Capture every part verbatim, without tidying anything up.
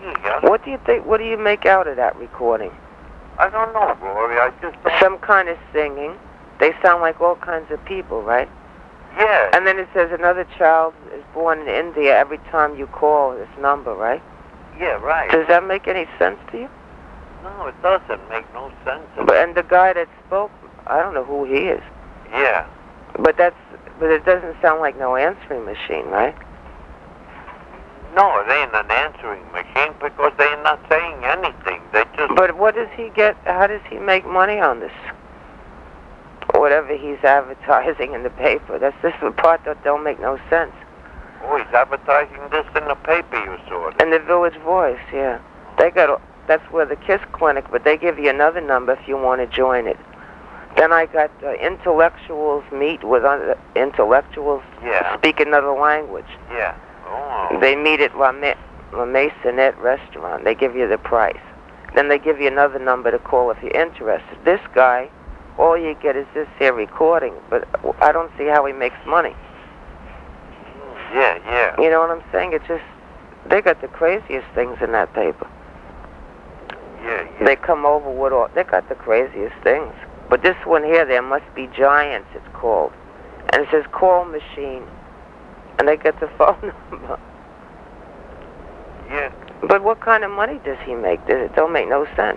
Yeah. What do you think? What do you make out of that recording? I don't know, Gloria. I just don't... Some kind of singing. They sound like all kinds of people, right? Yeah. And then it says another child is born in India every time you call this number, right? Yeah, right. Does that make any sense to you? No, it doesn't make no sense. But, and the guy that spoke, I don't know who he is. Yeah. But that's, but it doesn't sound like no answering machine, right? No, it ain't an answering machine because they're not saying anything. They just... But what does he get, how does he make money on this? Whatever he's advertising in the paper. That's this the part that don't make no sense. Oh, he's advertising this in the paper, you saw it. In the Village Voice, yeah. They got, that's where the KISS clinic, but they give you another number if you want to join it. Then I got uh, intellectuals meet with other intellectuals Yeah. speak another language. Yeah. Oh. They meet at La, Ma La Maisonette restaurant. They give you the price. Then they give you another number to call if you're interested. This guy, all you get is this here recording, but I don't see how he makes money. Yeah, yeah. You know what I'm saying? It's just, they got the craziest things in that paper. Yeah, yeah. They come over with all, they got the craziest things. But this one here, there must be giants, it's called. And it says call machine. And they get the phone number. Yeah. But what kind of money does he make? It don't make no sense.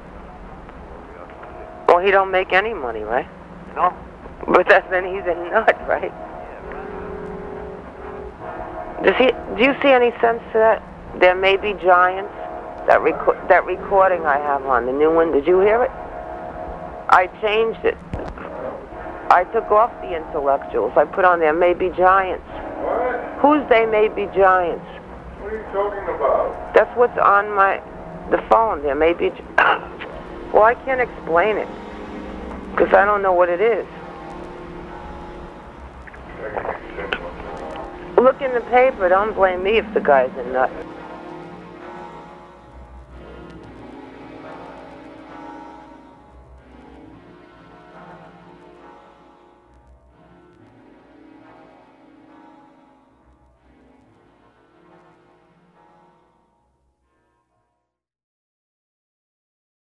Well, he don't make any money, right? No. But that's, then he's a nut, right? Does he? Do you see any sense to that? There may be giants. That reco that recording I have on the new one. Did you hear it? I changed it. I took off the intellectuals. I put on there may be giants. What? Who's they may be giants? What are you talking about? That's what's on my the phone. There may be. Well, I can't explain it because I don't know what it is. Look in the paper. Don't blame me if the guy's a nut.